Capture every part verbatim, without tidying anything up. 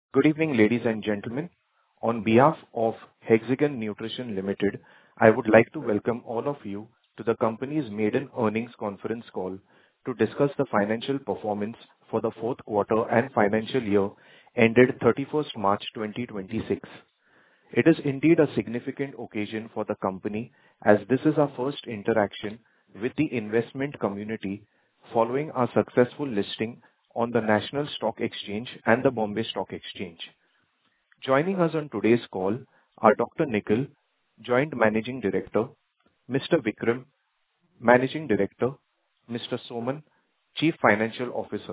Good evening, ladies and gentlemen. On behalf of Hexagon Nutrition Limited, I would like to welcome all of you to the company's maiden earnings conference call to discuss the financial performance for the fourth quarter and financial year ended thirty-first March twenty twenty-six. It is indeed a significant occasion for the company, as this is our first interaction with the investment community following our successful listing on the National Stock Exchange and the Bombay Stock Exchange. Joining us on today's call are Doctor Nikhil, Joint Managing Director, Mister Vikram, Managing Director, Mister Soman, Chief Financial Officer.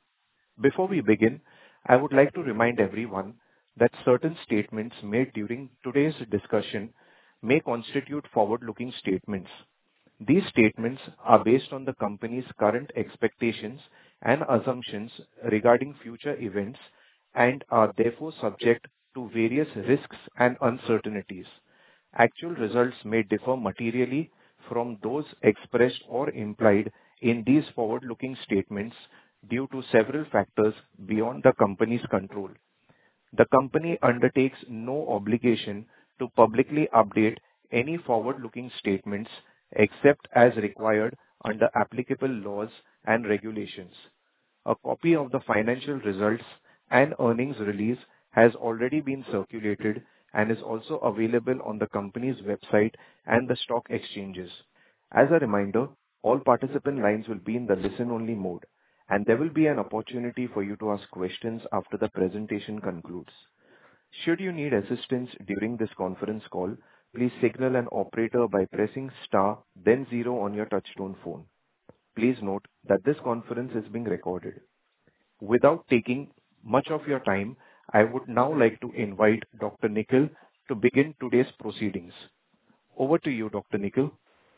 Before we begin, I would like to remind everyone that certain statements made during today's discussion may constitute forward-looking statements. These statements are based on the company's current expectations and assumptions regarding future events and are therefore subject to various risks and uncertainties. Actual results may differ materially from those expressed or implied in these forward-looking statements due to several factors beyond the company's control. The company undertakes no obligation to publicly update any forward-looking statements except as required under applicable laws and regulations. A copy of the financial results and earnings release has already been circulated and is also available on the company's website and the stock exchanges. As a reminder, all participant lines will be in the listen-only mode, and there will be an opportunity for you to ask questions after the presentation concludes. Should you need assistance during this conference call, please signal an operator by pressing star then zero on your touchtone phone. Please note that this conference is being recorded. Without taking much of your time, I would now like to invite Doctor Nikhil to begin today's proceedings. Over to you, Doctor Nikhil.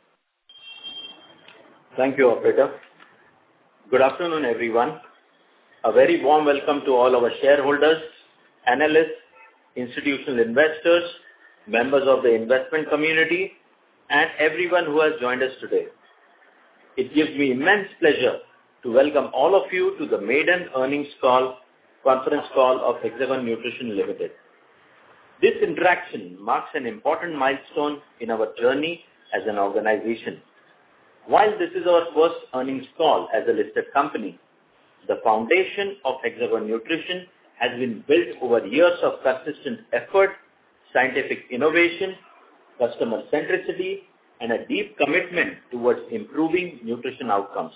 Thank you, operator. Good afternoon, everyone. A very warm welcome to all our shareholders, analysts, institutional investors, members of the investment community, and everyone who has joined us today. It gives me immense pleasure to welcome all of you to the maiden earnings call, conference call of Hexagon Nutrition Limited. This interaction marks an important milestone in our journey as an organization. While this is our first earnings call as a listed company, the foundation of Hexagon Nutrition has been built over years of consistent effort, scientific innovation, customer centricity, and a deep commitment towards improving nutrition outcomes.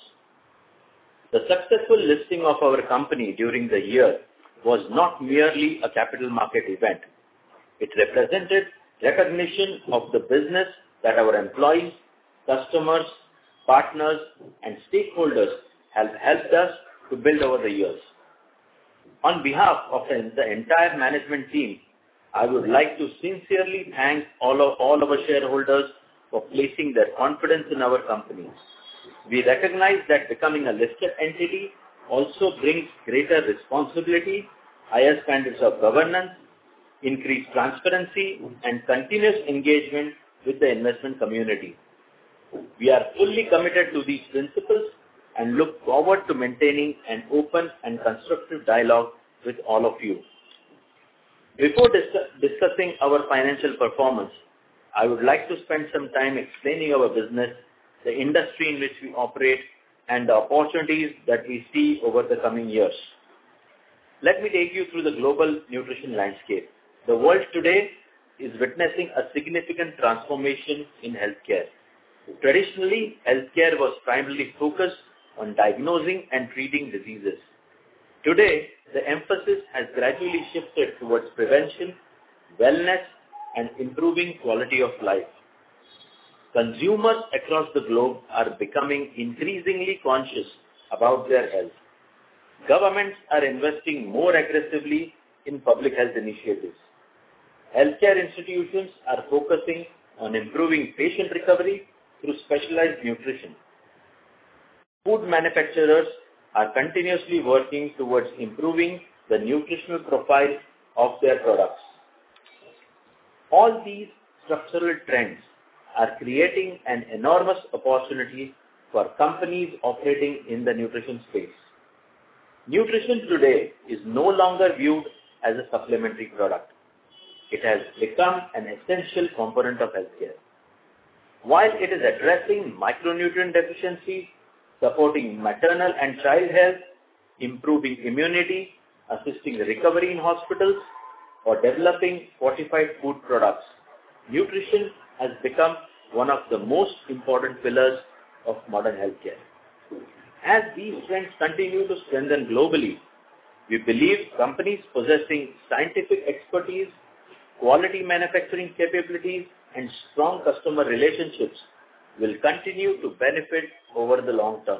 The successful listing of our company during the year was not merely a capital market event. It represented recognition of the business that our employees, customers, partners, and stakeholders have helped us to build over the years. On behalf of the entire management team, I would like to sincerely thank all of all our shareholders for placing their confidence in our company. We recognize that becoming a listed entity also brings greater responsibility, higher standards of governance, increased transparency, and continuous engagement with the investment community. We are fully committed to these principles and look forward to maintaining an open and constructive dialogue with all of you. Before dis- discussing our financial performance, I would like to spend some time explaining our business, the industry in which we operate, and the opportunities that we see over the coming years. Let me take you through the global nutrition landscape. The world today is witnessing a significant transformation in healthcare. Traditionally, healthcare was primarily focused on diagnosing and treating diseases. Today, the emphasis has gradually shifted towards prevention, wellness, and improving quality of life. Consumers across the globe are becoming increasingly conscious about their health. Governments are investing more aggressively in public health initiatives. Healthcare institutions are focusing on improving patient recovery through specialized nutrition. Food manufacturers are continuously working towards improving the nutritional profile of their products. All these structural trends are creating an enormous opportunity for companies operating in the nutrition space. Nutrition today is no longer viewed as a supplementary product. It has become an essential component of healthcare. While it is addressing micronutrient deficiencies, supporting maternal and child health, improving immunity, assisting recovery in hospitals, or developing fortified food products, nutrition has become one of the most important pillars of modern healthcare. As these trends continue to strengthen globally, we believe companies possessing scientific expertise, quality manufacturing capabilities, and strong customer relationships will continue to benefit over the long term.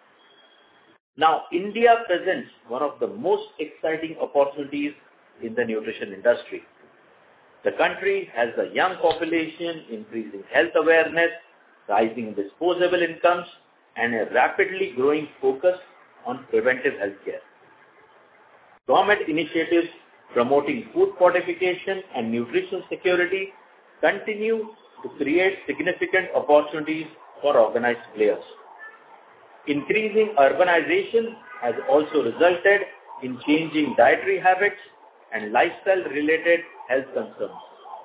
Now, India presents one of the most exciting opportunities in the nutrition industry. The country has a young population, increasing health awareness, rising disposable incomes, and a rapidly growing focus on preventive healthcare. Government initiatives promoting food fortification and nutrition security continue to create significant opportunities for organized players. Increasing urbanization has also resulted in changing dietary habits and lifestyle-related health concerns.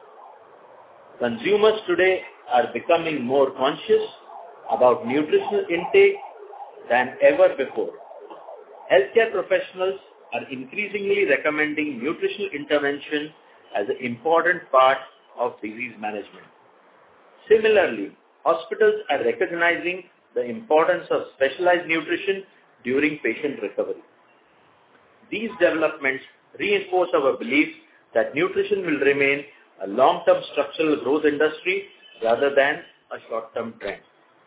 Consumers today are becoming more conscious about nutritional intake than ever before. Healthcare professionals are increasingly recommending nutritional intervention as an important part of disease management. Similarly, hospitals are recognizing the importance of specialized nutrition during patient recovery. These developments reinforce our belief that nutrition will remain a long-term structural growth industry rather than a short-term trend.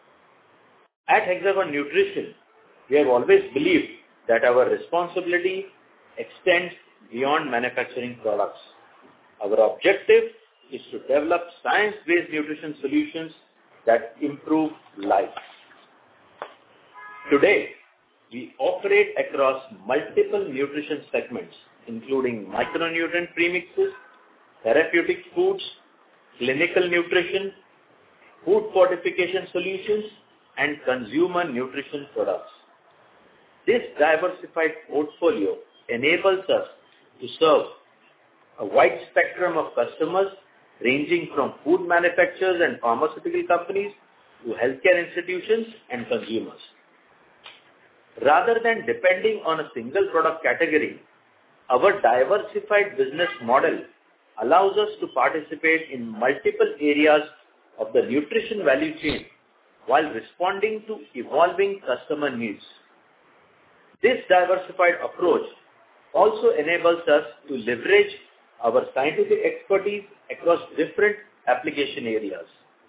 At Hexagon Nutrition, we have always believed that our responsibility extends beyond manufacturing products. Our objective is to develop science-based nutrition solutions that improve life. Today, we operate across multiple nutrition segments, including micronutrient premixes, therapeutic foods, clinical nutrition, food fortification solutions, and consumer nutrition products. This diversified portfolio enables us to serve a wide spectrum of customers ranging from food manufacturers and pharmaceutical companies to healthcare institutions and consumers. Rather than depending on a single product category, our diversified business model allows us to participate in multiple areas of the nutrition value chain while responding to evolving customer needs. This diversified approach also enables us to leverage our scientific expertise across different application areas.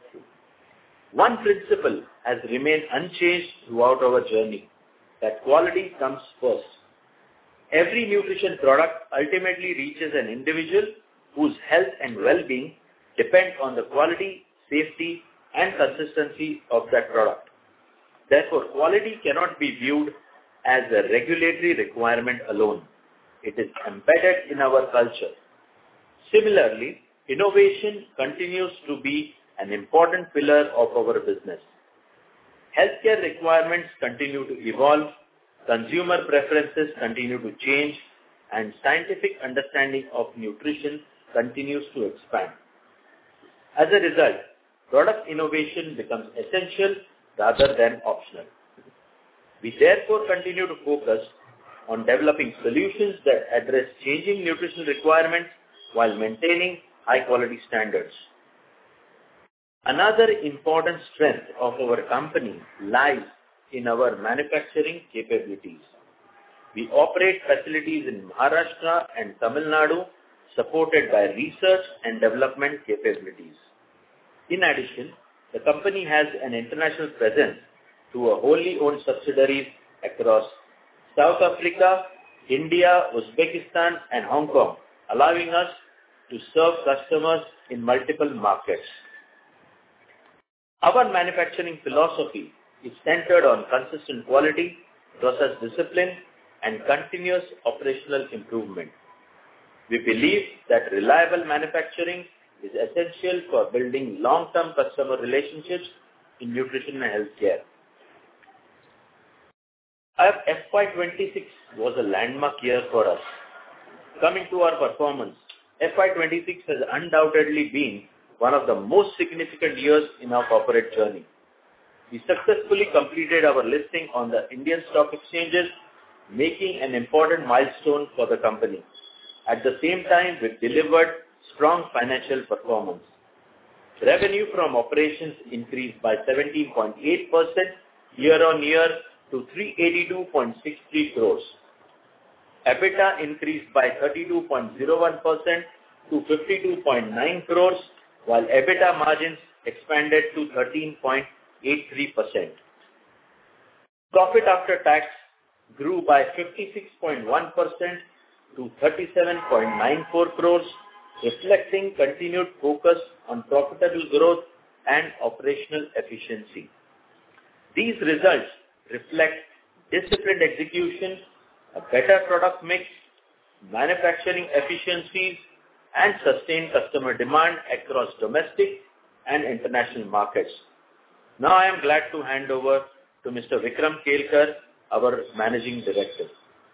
One principle has remained unchanged throughout our journey, that quality comes first. Every nutrition product ultimately reaches an individual whose health and well-being depend on the quality, safety, and consistency of that product. Therefore, quality cannot be viewed as a regulatory requirement alone. It is embedded in our culture. Similarly, innovation continues to be an important pillar of our business. Healthcare requirements continue to evolve, consumer preferences continue to change, and scientific understanding of nutrition continues to expand. As a result, product innovation becomes essential rather than optional. We therefore continue to focus on developing solutions that address changing nutrition requirements while maintaining high-quality standards. Another important strength of our company lies in our manufacturing capabilities. We operate facilities in Maharashtra and Tamil Nadu, supported by research and development capabilities. In addition, the company has an international presence through a wholly owned subsidiaries across South Africa, India, Uzbekistan, and Hong Kong, allowing us to serve customers in multiple markets. Our manufacturing philosophy is centered on consistent quality, process discipline, and continuous operational improvement. We believe that reliable manufacturing is essential for building long-term customer relationships in nutrition and healthcare. F Y twenty-six was a landmark year for us. Coming to our performance, F Y twenty-six has undoubtedly been one of the most significant years in our corporate journey. We successfully completed our listing on the Indian stock exchanges, making an important milestone for the company. At the same time, we delivered strong financial performance. Revenue from operations increased by seventeen point eight percent year-on-year to three hundred eighty-two point six three crores. EBITDA increased by thirty-two point zero one percent to fifty-two point nine crores, while EBITDA margins expanded to thirteen point eight three percent. Profit after tax grew by fifty-six point one percent to thirty-seven point nine four crores, reflecting continued focus on profitable growth and operational efficiency. These results reflect disciplined execution, a better product mix, manufacturing efficiencies, and sustained customer demand across domestic and international markets. Now I am glad to hand over to Mister Vikram Kelkar, our Managing Director.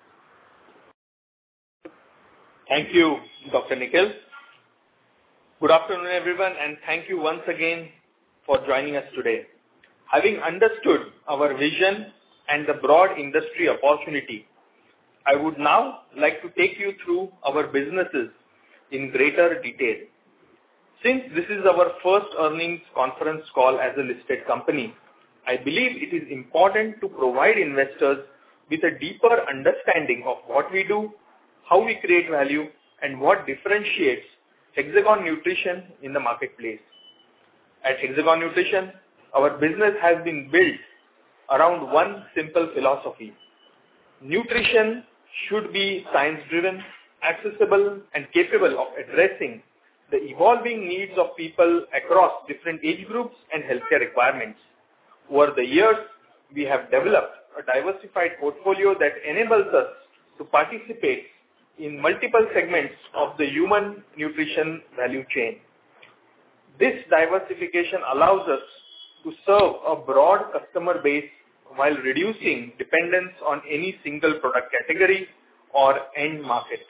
Thank you, Doctor Nikhil. Good afternoon, everyone, and thank you once again for joining us today. Having understood our vision and the broad industry opportunity, I would now like to take you through our businesses in greater detail. Since this is our first earnings conference call as a listed company, I believe it is important to provide investors with a deeper understanding of what we do, how we create value, and what differentiates Hexagon Nutrition in the marketplace. At Hexagon Nutrition, our business has been built around one simple philosophy. Nutrition should be science-driven, accessible, and capable of addressing the evolving needs of people across different age groups and healthcare requirements. Over the years, we have developed a diversified portfolio that enables us to participate in multiple segments of the human nutrition value chain. This diversification allows us to serve a broad customer base while reducing dependence on any single product category or end market.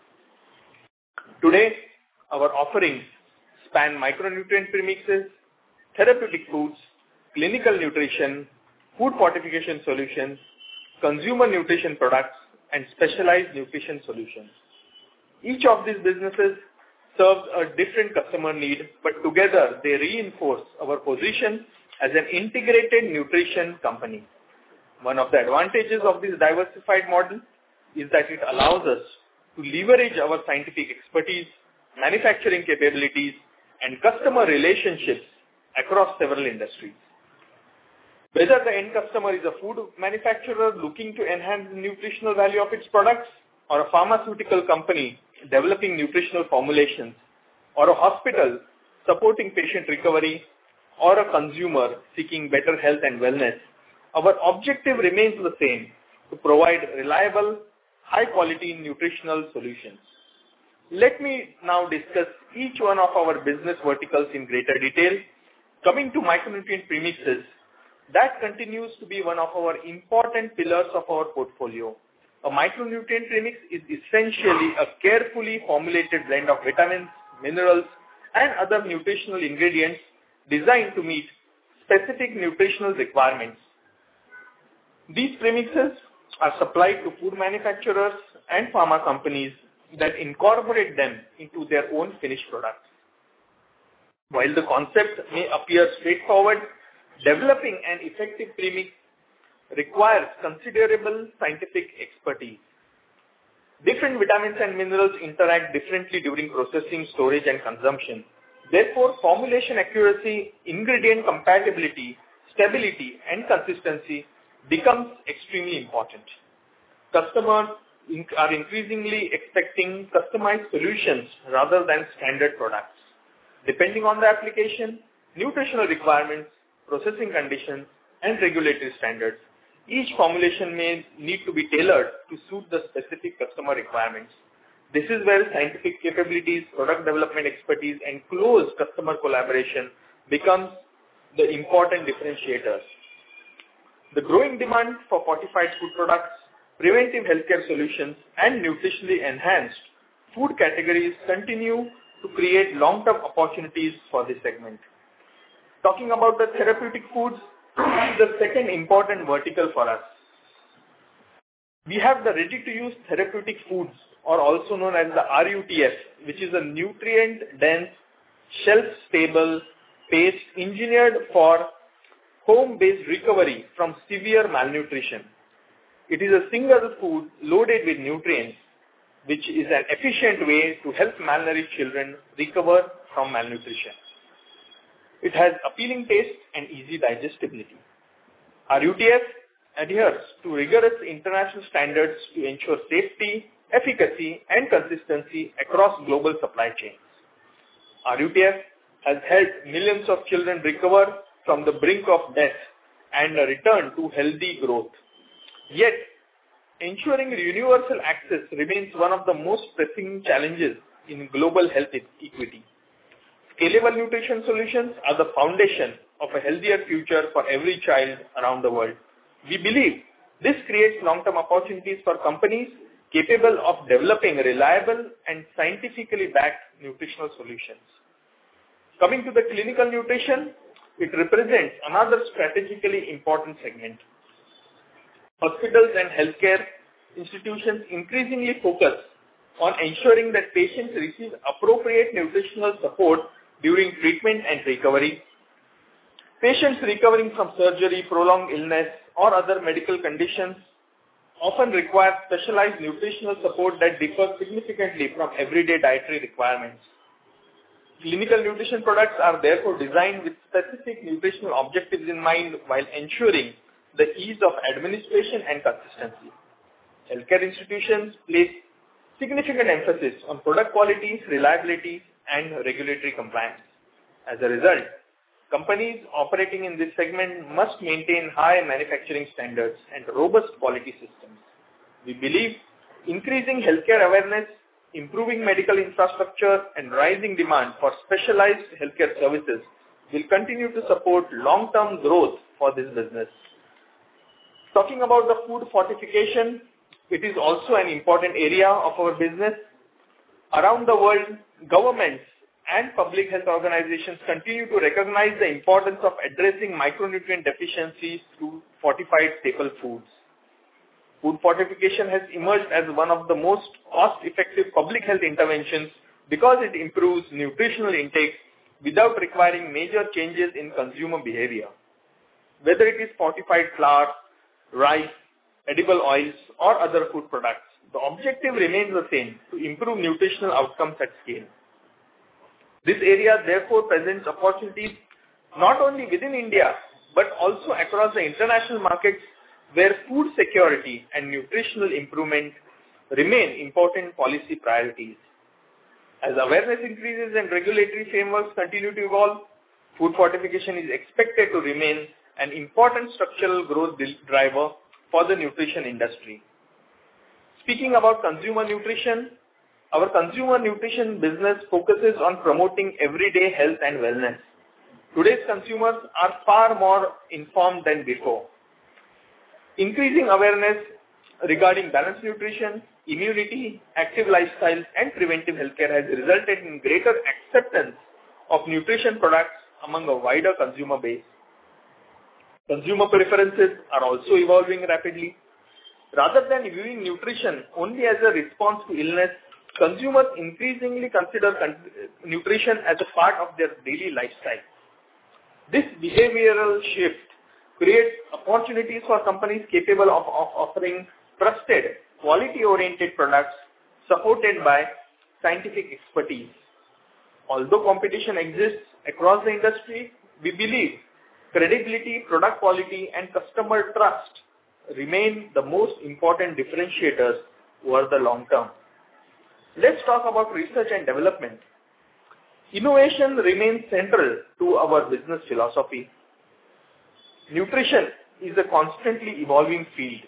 Today, our offerings span micronutrient premixes, therapeutic foods, clinical nutrition, food fortification solutions, consumer nutrition products, and specialized nutrition solutions. Each of these businesses serves a different customer need, but together they reinforce our position as an integrated nutrition company. One of the advantages of this diversified model is that it allows us to leverage our scientific expertise, manufacturing capabilities, and customer relationships across several industries. Whether the end customer is a food manufacturer looking to enhance the nutritional value of its products, or a pharmaceutical company developing nutritional formulations, or a hospital supporting patient recovery, or a consumer seeking better health and wellness, our objective remains the same: to provide reliable, high-quality nutritional solutions. Let me now discuss each one of our business verticals in greater detail. Coming to micronutrient premixes, that continues to be one of our important pillars of our portfolio. A micronutrient premix is essentially a carefully formulated blend of vitamins, minerals, and other nutritional ingredients designed to meet specific nutritional requirements. These premixes are supplied to food manufacturers and pharma companies that incorporate them into their own finished products. While the concept may appear straightforward, developing an effective premix requires considerable scientific expertise. Different vitamins and minerals interact differently during processing, storage, and consumption. Therefore, formulation accuracy, ingredient compatibility, stability, and consistency becomes extremely important. Customers are increasingly expecting customized solutions rather than standard products. Depending on the application, nutritional requirements, processing conditions, and regulatory standards, each formulation may need to be tailored to suit the specific customer requirements. This is where scientific capabilities, product development expertise, and close customer collaboration becomes the important differentiators. The growing demand for fortified food products, preventive healthcare solutions, and nutritionally enhanced food categories continue to create long-term opportunities for this segment. Talking about the therapeutic foods, this is the second important vertical for us. We have the ready-to-use therapeutic foods, or also known as the R U T F, which is a nutrient-dense, shelf-stable paste engineered for home-based recovery from severe malnutrition. It is a single food loaded with nutrients, which is an efficient way to help malnourished children recover from malnutrition. It has appealing taste and easy digestibility. R U T F adheres to rigorous international standards to ensure safety, efficacy, and consistency across global supply chains. R U T F has helped millions of children recover from the brink of death and return to healthy growth. Yet, ensuring universal access remains one of the most pressing challenges in global health equity. Scalable nutrition solutions are the foundation of a healthier future for every child around the world. We believe this creates long-term opportunities for companies capable of developing reliable and scientifically backed nutritional solutions. Coming to the clinical nutrition, it represents another strategically important segment. Hospitals and healthcare institutions increasingly focus on ensuring that patients receive appropriate nutritional support during treatment and recovery. Patients recovering from surgery, prolonged illness, or other medical conditions often require specialized nutritional support that differs significantly from everyday dietary requirements. Clinical nutrition products are therefore designed with specific nutritional objectives in mind while ensuring the ease of administration and consistency. Healthcare institutions place significant emphasis on product quality, reliability, and regulatory compliance. As a result, companies operating in this segment must maintain high manufacturing standards and robust quality systems. We believe increasing healthcare awareness, improving medical infrastructure, and rising demand for specialized healthcare services will continue to support long-term growth for this business. Talking about the food fortification, it is also an important area of our business. Around the world, governments and public health organizations continue to recognize the importance of addressing micronutrient deficiencies through fortified staple foods. Food fortification has emerged as one of the most cost-effective public health interventions because it improves nutritional intake without requiring major changes in consumer behavior. Whether it is fortified flour, rice, edible oils, or other food products, the objective remains the same: to improve nutritional outcomes at scale. This area therefore presents opportunities not only within India, but also across the international markets where food security and nutritional improvement remain important policy priorities. As awareness increases and regulatory frameworks continue to evolve, food fortification is expected to remain an important structural growth driver for the nutrition industry. Speaking about consumer nutrition, our consumer nutrition business focuses on promoting everyday health and wellness. Today's consumers are far more informed than before. Increasing awareness regarding balanced nutrition, immunity, active lifestyles, and preventive healthcare has resulted in greater acceptance of nutrition products among a wider consumer base. Consumer preferences are also evolving rapidly. Rather than viewing nutrition only as a response to illness, consumers increasingly consider con- nutrition as a part of their daily lifestyle. This behavioral shift creates opportunities for companies capable of, of offering trusted, quality-oriented products supported by scientific expertise. Although competition exists across the industry, we believe credibility, product quality, and customer trust remain the most important differentiators over the long term. Let's talk about research and development. Innovation remains central to our business philosophy. Nutrition is a constantly evolving field.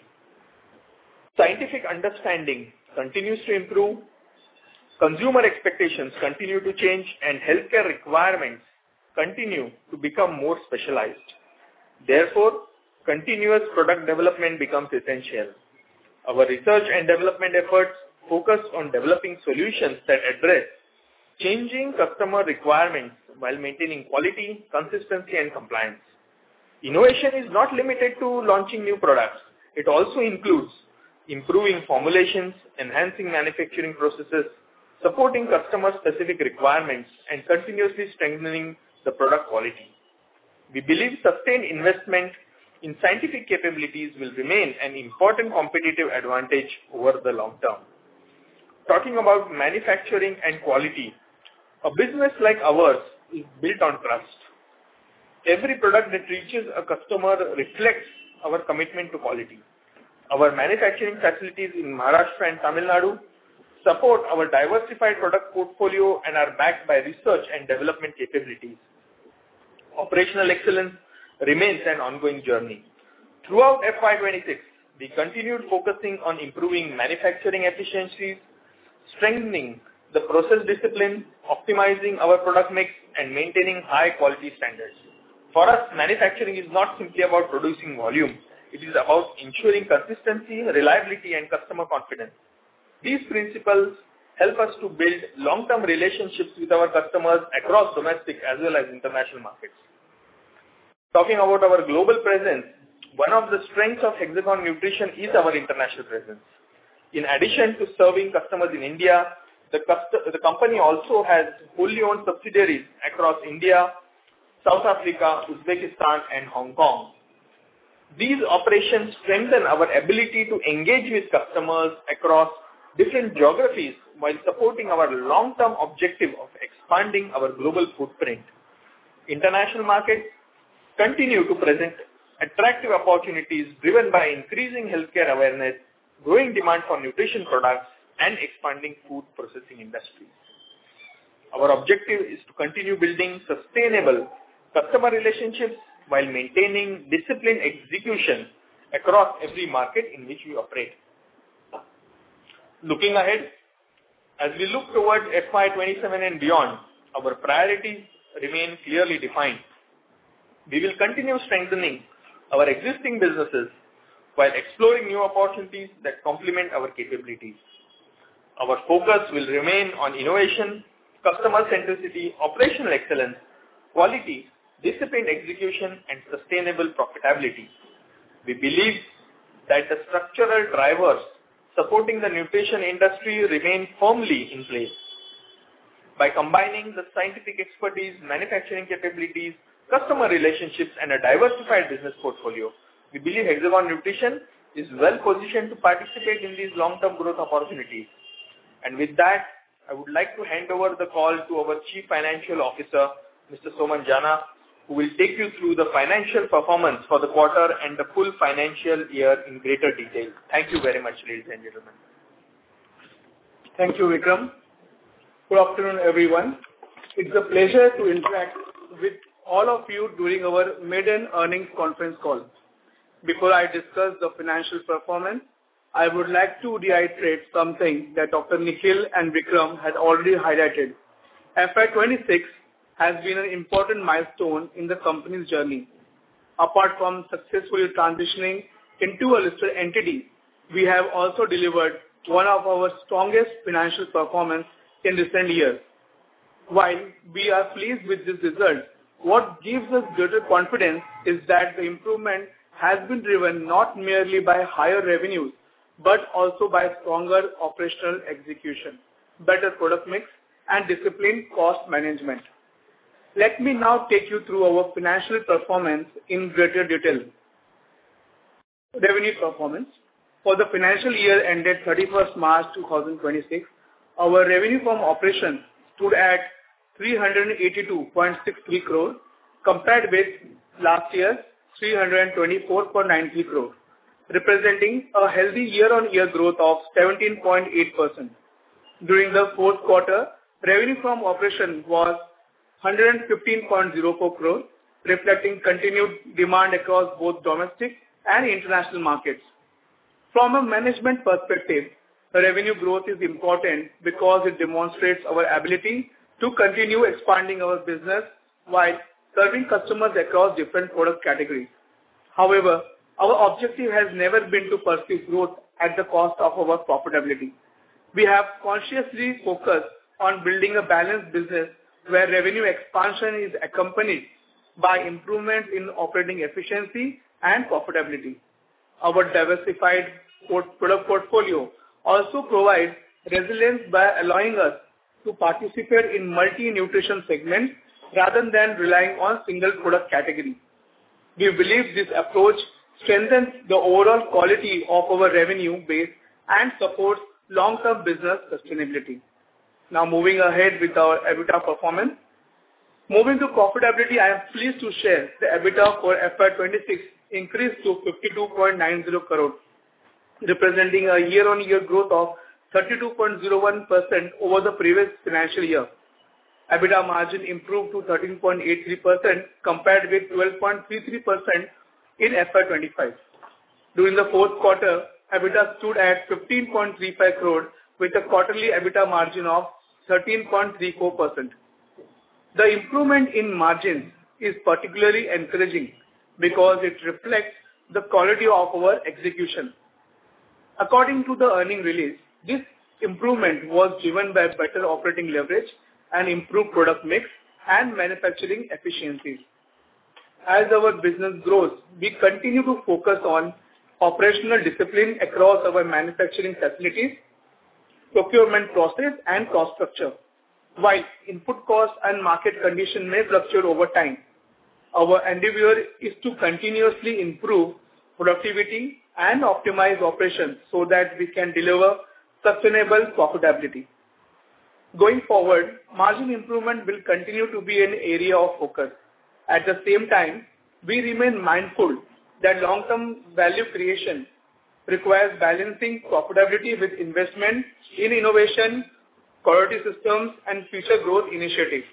Scientific understanding continues to improve, consumer expectations continue to change, and healthcare requirements continue to become more specialized. Therefore, continuous product development becomes essential. Our research and development efforts focused on developing solutions that address changing customer requirements while maintaining quality, consistency, and compliance. Innovation is not limited to launching new products. It also includes improving formulations, enhancing manufacturing processes, supporting customer-specific requirements, and continuously strengthening the product quality. We believe sustained investment in scientific capabilities will remain an important competitive advantage over the long term. Talking about manufacturing and quality, a business like ours is built on trust. Every product that reaches a customer reflects our commitment to quality. Our manufacturing facilities in Maharashtra and Tamil Nadu support our diversified product portfolio and are backed by research and development capabilities. Operational excellence remains an ongoing journey. Throughout F Y twenty-six, we continued focusing on improving manufacturing efficiencies, strengthening the process discipline, optimizing our product mix, and maintaining high quality standards. For us, manufacturing is not simply about producing volume. It is about ensuring consistency, reliability, and customer confidence. These principles help us to build long-term relationships with our customers across domestic as well as international markets. Talking about our global presence, one of the strengths of Hexagon Nutrition is our international presence. In addition to serving customers in India, the, cust- the company also has wholly owned subsidiaries across India, South Africa, Uzbekistan, and Hong Kong. These operations strengthen our ability to engage with customers across different geographies while supporting our long-term objective of expanding our global footprint. International markets continue to present attractive opportunities driven by increasing healthcare awareness, growing demand for nutrition products, and expanding food processing industries. Our objective is to continue building sustainable customer relationships while maintaining disciplined execution across every market in which we operate. Looking ahead, as we look towards F Y twenty-seven and beyond, our priorities remain clearly defined. We will continue strengthening our existing businesses while exploring new opportunities that complement our capabilities. Our focus will remain on innovation, customer centricity, operational excellence, quality, disciplined execution, and sustainable profitability. We believe that the structural drivers supporting the nutrition industry remain firmly in place. By combining the scientific expertise, manufacturing capabilities, customer relationships, and a diversified business portfolio, we believe Hexagon Nutrition is well positioned to participate in these long-term growth opportunities. And with that, I would like to hand over the call to our Chief Financial Officer, Mister Soman Jana, who will take you through the financial performance for the quarter and the full financial year in greater detail. Thank you very much, ladies and gentlemen. Thank you, Vikram. Good afternoon, everyone. It's a pleasure to interact with all of you during our maiden earnings conference call. Before I discuss the financial performance, I would like to reiterate something that Doctor Nikhil and Vikram had already highlighted. F Y twenty-six has been an important milestone in the company's journey. Apart from successfully transitioning into a listed entity, we have also delivered one of our strongest financial performance in recent years. While we are pleased with this result, what gives us greater confidence is that the improvement has been driven not merely by higher revenues, but also by stronger operational execution, better product mix, and disciplined cost management. Let me now take you through our financial performance in greater detail. Revenue performance. For the financial year ended thirty-first March two thousand twenty-six, our revenue from operations stood at three hundred eighty-two point six three crore compared with last year's three hundred twenty-four point nine three crore, representing a healthy year-on-year growth of seventeen point eight percent. During the fourth quarter, revenue from operations was one hundred fifteen point zero four crore, reflecting continued demand across both domestic and international markets. From a management perspective, revenue growth is important because it demonstrates our ability to continue expanding our business while serving customers across different product categories. However, our objective has never been to pursue growth at the cost of our profitability. We have consciously focused on building a balanced business where revenue expansion is accompanied by improvement in operating efficiency and profitability. Our diversified port- product portfolio also provides resilience by allowing us to participate in multi-nutrition segments rather than relying on single product category. We believe this approach strengthens the overall quality of our revenue base and supports long-term business sustainability. Now moving ahead with our EBITDA performance. Moving to profitability, I am pleased to share the EBITDA for F Y twenty-six increased to fifty-two point nine zero crore, representing a year-on-year growth of thirty-two point zero one percent over the previous financial year. EBITDA margin improved to thirteen point eight three percent compared with twelve point three three percent in F Y twenty-five. During the fourth quarter, EBITDA stood at fifteen point three five crore with a quarterly EBITDA margin of thirteen point three four percent. The improvement in margins is particularly encouraging because it reflects the quality of our execution. According to the earnings release, this improvement was driven by better operating leverage and improved product mix and manufacturing efficiencies. As our business grows, we continue to focus on operational discipline across our manufacturing facilities, procurement process, and cost structure. While input costs and market conditions may fluctuate over time, our endeavor is to continuously improve productivity and optimize operations so that we can deliver sustainable profitability. Going forward, margin improvement will continue to be an area of focus. At the same time, we remain mindful that long-term value creation requires balancing profitability with investment in innovation, quality systems, and future growth initiatives.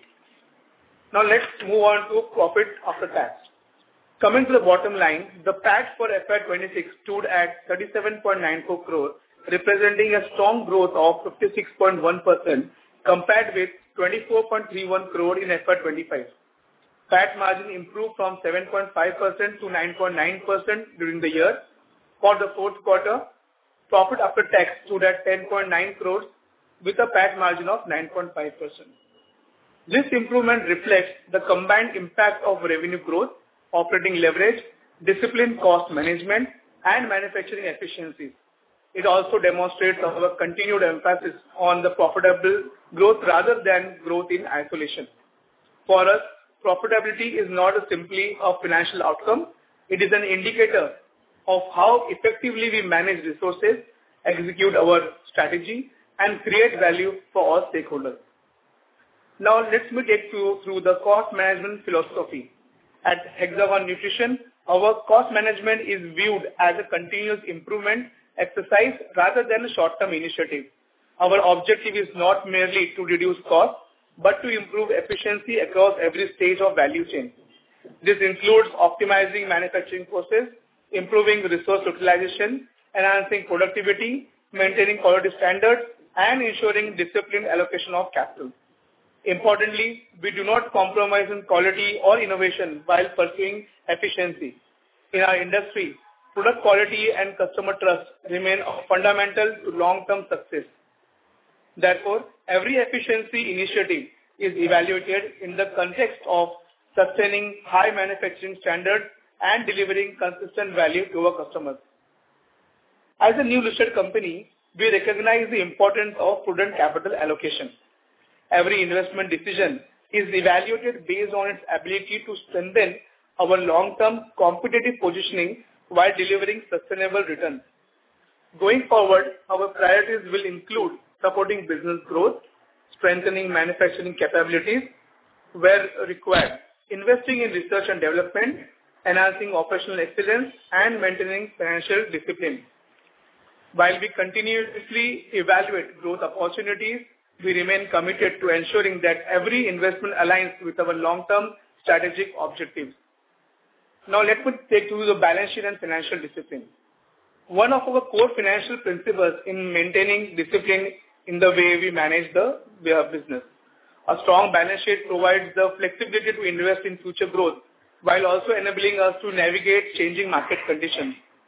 Now let's move on to profit after tax. Coming to the bottom line, the P A T for F Y twenty-six stood at thirty-seven point nine four crore, representing a strong growth of fifty-six point one percent compared with twenty-four point three one crore in F Y twenty-five. P A T margin improved from seven point five percent to nine point nine percent during the year. For the fourth quarter, profit after tax stood at ten point nine crores with a P A T margin of nine point five percent. This improvement reflects the combined impact of revenue growth, operating leverage, disciplined cost management, and manufacturing efficiencies. It also demonstrates our continued emphasis on the profitable growth rather than growth in isolation. For us, profitability is not simply a financial outcome. It is an indicator of how effectively we manage resources, execute our strategy, and create value for all stakeholders. Now, let me take you through the cost management philosophy. At Hexagon Nutrition, our cost management is viewed as a continuous improvement exercise rather than a short-term initiative. Our objective is not merely to reduce costs, but to improve efficiency across every stage of value chain. This includes optimizing manufacturing process, improving resource utilization, enhancing productivity, maintaining quality standards, and ensuring disciplined allocation of capital. Importantly, we do not compromise on quality or innovation while pursuing efficiency. In our industry, product quality and customer trust remain fundamental to long-term success. Therefore, every efficiency initiative is evaluated in the context of sustaining high manufacturing standards and delivering consistent value to our customers. As a new listed company, we recognize the importance of prudent capital allocation. Every investment decision is evaluated based on its ability to strengthen our long-term competitive positioning while delivering sustainable returns. Going forward, our priorities will include supporting business growth, strengthening manufacturing capabilities where required, investing in research and development, enhancing operational excellence, and maintaining financial discipline. While we continuously evaluate growth opportunities, we remain committed to ensuring that every investment aligns with our long-term strategic objectives. Now, let me take you through the balance sheet and financial discipline. One of our core financial principles in maintaining discipline in the way we manage the business. A strong balance sheet provides the flexibility to invest in future growth while also enabling us to navigate changing market conditions.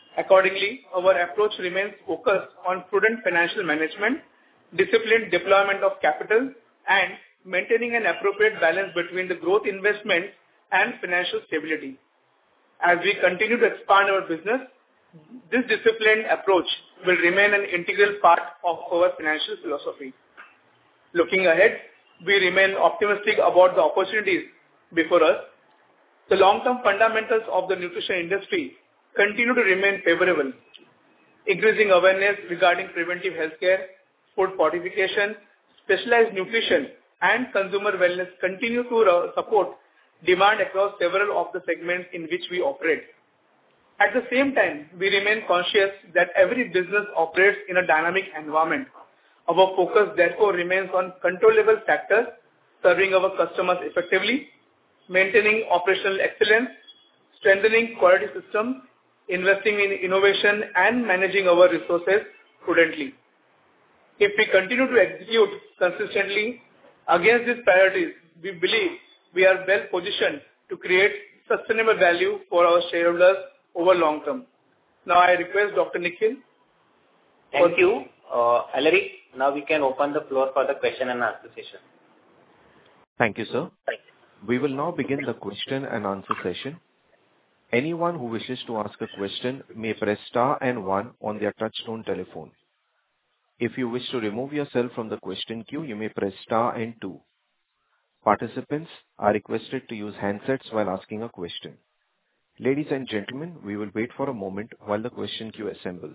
Accordingly, our approach remains focused on prudent financial management, disciplined deployment of capital, and maintaining an appropriate balance between the growth investments and financial stability. As we continue to expand our business, this disciplined approach will remain an integral part of our financial philosophy. Looking ahead, we remain optimistic about the opportunities before us. The long-term fundamentals of the nutrition industry continue to remain favorable. Increasing awareness regarding preventive healthcare, food fortification, specialized nutrition, and consumer wellness continue to uh, support demand across several of the segments in which we operate. At the same time, we remain conscious that every business operates in a dynamic environment. Our focus therefore remains on controllable factors, serving our customers effectively, maintaining operational excellence, strengthening quality systems, investing in innovation, and managing our resources prudently. If we continue to execute consistently against these priorities, we believe we are well positioned to create sustainable value for our shareholders over long term. Now I request Doctor Nikhil. Thank you, uh, Alaric. Now we can open the floor for the question and answer session. Thank you, sir. Thank you. We will now begin the question and answer session. Anyone who wishes to ask a question may press star and one on their touchtone telephone. If you wish to remove yourself from the question queue, you may press star and two. Participants are requested to use handsets while asking a question. Ladies and gentlemen, we will wait for a moment while the question queue assembles.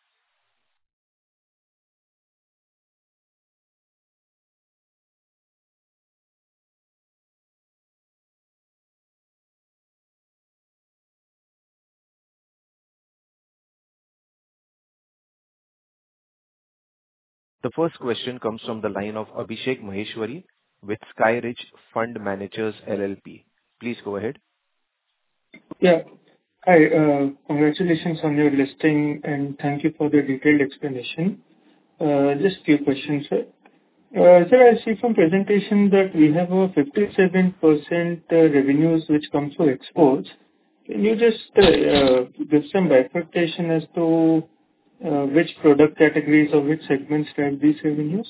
The first question comes from the line of Abhishek Maheshwari with Skyridge Fund Managers L L P. Please go ahead. Yeah. Hi, uh, congratulations on your listing and thank you for the detailed explanation. Uh, just few questions, sir. Uh, sir, I see from presentation that we have a fifty-seven percent uh, revenues which comes from exports. Can you just uh, uh, give some bifurcation as to uh, which product categories or which segments drive these revenues?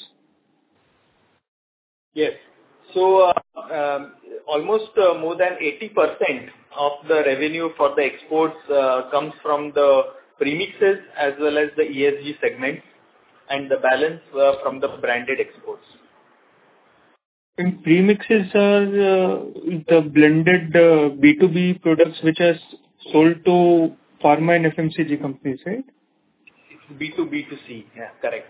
Yes. So, uh, um, almost uh, more than eighty percent of the revenue for the exports uh, comes from the premixes as well as the E S G segments, and the balance uh, from the branded exports. And premixes are uh, the blended uh, B two B products which are sold to pharma and F M C G companies, right? B two B to C, yeah, correct.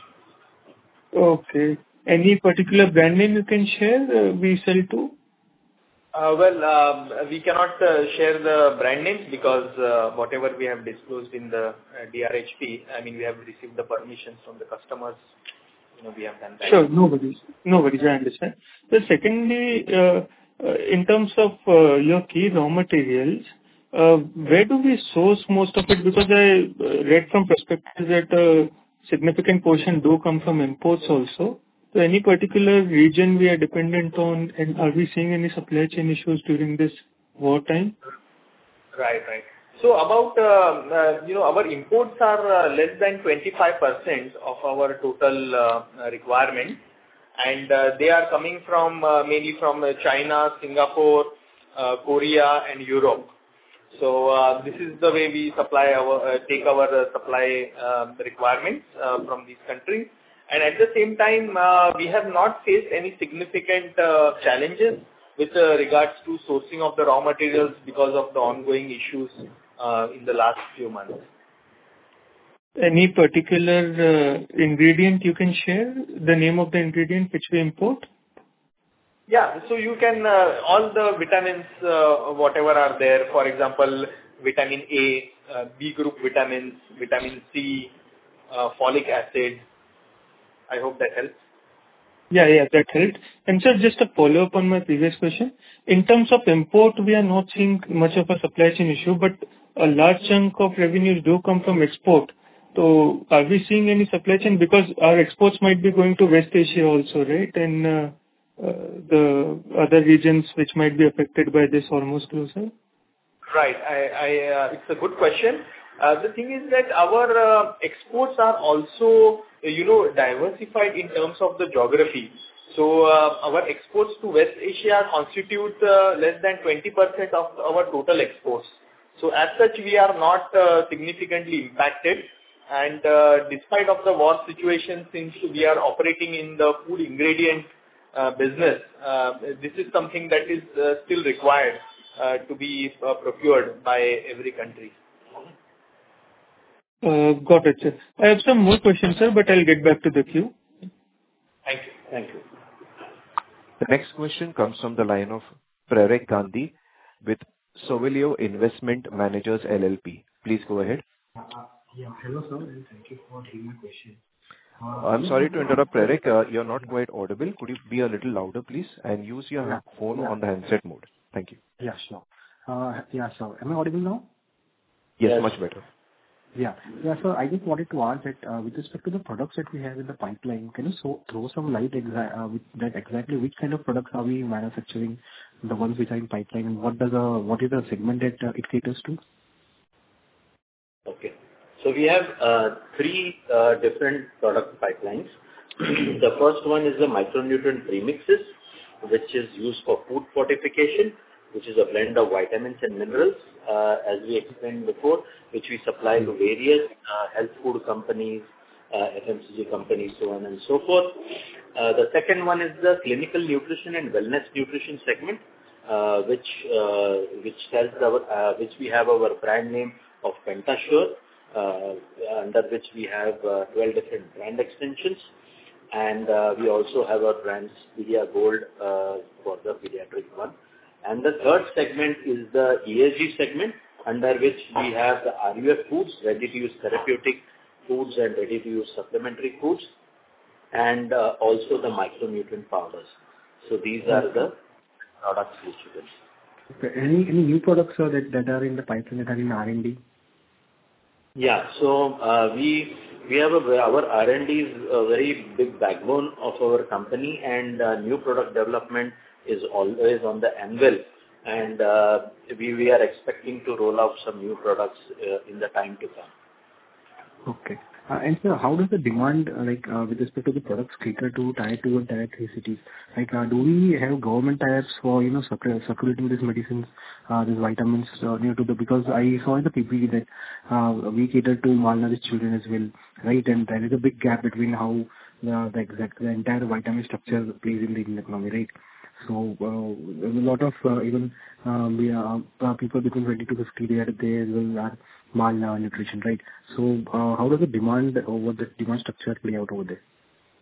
Okay. Any particular brand name you can share uh, we sell to? Uh, well, um, we cannot uh, share the brand names because uh, whatever we have disclosed in the uh, D R H P, I mean, we have received the permissions from the customers. You know, we have done that. Sure, no worries. No worries, I understand. So secondly, uh, uh, in terms of uh, your key raw materials, uh, where do we source most of it? Because I uh, read from perspective that a significant portion do come from imports also. So any particular region we are dependent on, and are we seeing any supply chain issues during this wartime? Right, right. So about, uh, uh, you know, our imports are uh, less than twenty-five percent of our total uh, requirement, and uh, they are coming from uh, mainly from uh, China, Singapore, uh, Korea, and Europe. So uh, this is the way we supply our uh, take our uh, supply uh, requirements uh, from these countries. And at the same time, uh, we have not faced any significant uh, challenges with uh, regards to sourcing of the raw materials because of the ongoing issues uh, in the last few months. Any particular uh, ingredient you can share, the name of the ingredient which we import? Yeah, so you can, uh, all the vitamins, uh, whatever are there, for example, vitamin A, uh, B group vitamins, vitamin C, uh, folic acid. I hope that helps. Yeah, yeah, that helped. And sir, just a follow-up on my previous question. In terms of import, we are not seeing much of a supply chain issue, but a large chunk of revenues do come from export. So are we seeing any supply chain? Because our exports might be going to West Asia also, right? And uh, uh, the other regions which might be affected by this Hormuz closure? Right. I, I, uh, it's a good question. Uh, the thing is that our uh, exports are also, you know, diversified in terms of the geography. So uh, our exports to West Asia constitute uh, less than twenty percent of our total exports. So as such, we are not uh, significantly impacted. And uh, despite of the war situation, since we are operating in the food ingredient uh, business, uh, this is something that is uh, still required uh, to be uh, procured by every country. Uh, Got it, sir. I have some more questions, sir, but I'll get back to the queue. Thank you. Thank you. The next question comes from the line of Pratik Gandhi with Sovilio Investment Managers L L P. Please go ahead. Uh, Yeah. Hello, sir, and thank you for taking my question. Uh, I'm sorry to interrupt, Pratik. Uh, You're not quite audible. Could you be a little louder, please, and use your Yeah. phone Yeah. on the handset mode? Thank you. Yeah, sure. Uh, Yeah, sure. Am I audible now? Yes, Yes. much better. Yeah. Yeah, sir, I just wanted to ask that, uh, with respect to the products that we have in the pipeline, can you so throw some light exa- uh, with that exactly which kind of products are we manufacturing, the ones which are in pipeline, and what does the, what is the segment that uh, it caters to? Okay. So we have uh, three uh, different product pipelines. The first one is the micronutrient premixes, which is used for food fortification, which is a blend of vitamins and minerals, uh, as we explained before, which we supply to various uh, health food companies, uh, F M C G companies, so on and so forth. Uh, The second one is the clinical nutrition and wellness nutrition segment, uh, which uh, which tells our uh, which we have our brand name of Pentasure, uh, under which we have uh, twelve different brand extensions. And uh, we also have our brands Pedia Gold uh, for the pediatric one. And the third segment is the E S G segment, under which we have the R U F foods, ready-to-use therapeutic foods and ready-to-use supplementary foods, and uh, also the micronutrient powders. So these are the products which you can see. Okay. Any any new products, sir, that that are in the pipeline, that are in R and D? Yeah. So, uh, we we have a our R and D is a very big backbone of our company, and uh, new product development is always on the anvil. And uh, we we are expecting to roll out some new products uh, in the time to come. Okay. Uh, And sir, how does the demand, uh, like, uh, with respect to the products cater to tier two and tier three cities? Like, uh, do we have government tie-ups for, you know, circul- circulating these medicines, uh, these vitamins, uh, near to the... Because I saw in the P P T that, uh, we cater to malnourished children as well, right? And there is a big gap between how the, the exact, the entire vitamin structure plays in the Indian economy, right? So, uh, there's a lot of, uh, even, um, we are, uh, people between twenty to fifty, they are, they as well are malnutrition, right? So, uh, how does the demand over the demand structure play out over there?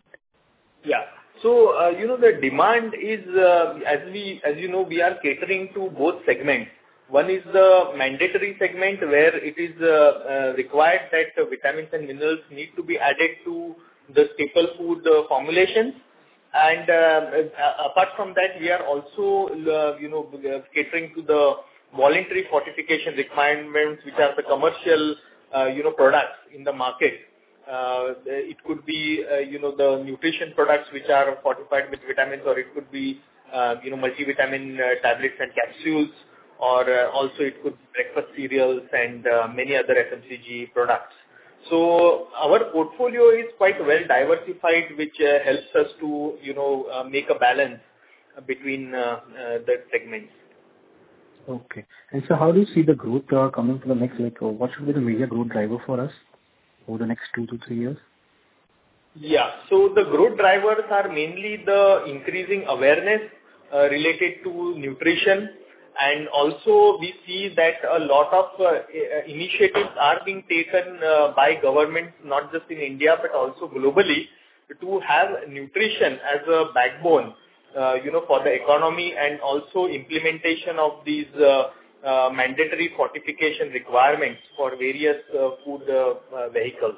Yeah. So, uh, you know, the demand is, uh, as we, as you know, we are catering to both segments. One is the mandatory segment, where it is uh, uh, required that uh, vitamins and minerals need to be added to the staple food uh, formulations. And uh, uh, apart from that, we are also, uh, you know, uh, catering to the voluntary fortification requirements, which are the commercial, uh, you know, products in the market. Uh, it could be, uh, you know, the nutrition products which are fortified with vitamins, or it could be, uh, you know, multivitamin uh, tablets and capsules, or uh, also it could be breakfast cereals and uh, many other F M C G products. So our portfolio is quite well diversified, which uh, helps us to, you know, uh, make a balance between uh, uh, the segments. Okay. And so how do you see the growth uh, coming for the next, like, uh, what should be the major growth driver for us over the next two to three years? Yeah. So the growth drivers are mainly the increasing awareness uh, related to nutrition. And also we see that a lot of uh, initiatives are being taken uh, by governments, not just in India, but also globally, to have nutrition as a backbone, uh, you know, for the economy, and also implementation of these uh, uh, mandatory fortification requirements for various uh, food uh, uh, vehicles.